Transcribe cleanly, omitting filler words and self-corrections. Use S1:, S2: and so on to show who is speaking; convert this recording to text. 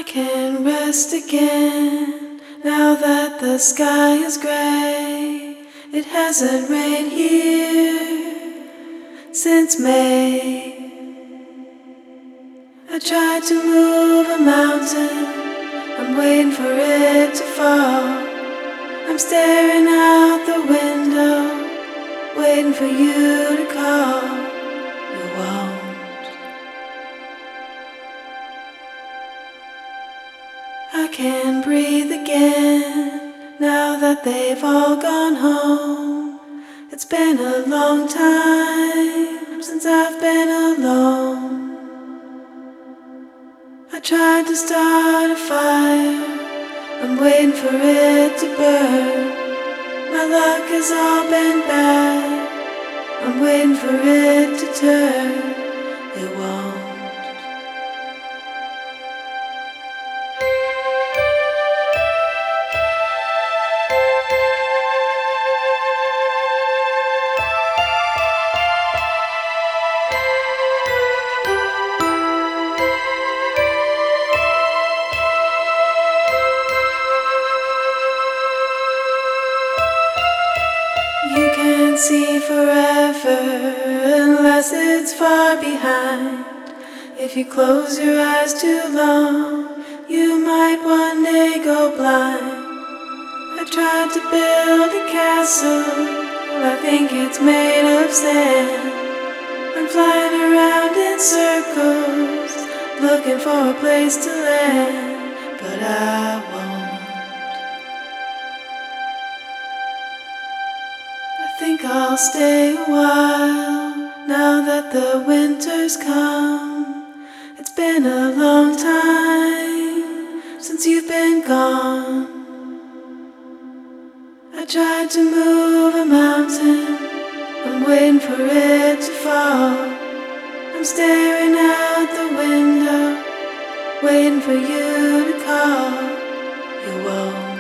S1: I can rest again now that the sky is gray. It hasn't rained here since May. I tried to move a mountain, I'm waiting for it to fall. I'm staring out the window, waiting for you to call. You won't. I can breathe again now that they've all gone home. It's been a long time since I've been alone. I tried to start a fire, I'm waiting for it to burn. My luck has all been bad, I'm waiting for it to turn. It won't. You can't see forever unless it's far behind. If you close your eyes too long, you might one day go blind. I tried to build a castle, I think it's made of sand. I'm flying around in circles, looking for a place to land, but I won't. I think I'll stay a while now that the winter's come. It's been a long time since you've been gone. I tried to move a mountain, I'm waiting for it to fall. I'm staring out the window, waiting for you to call. You won't.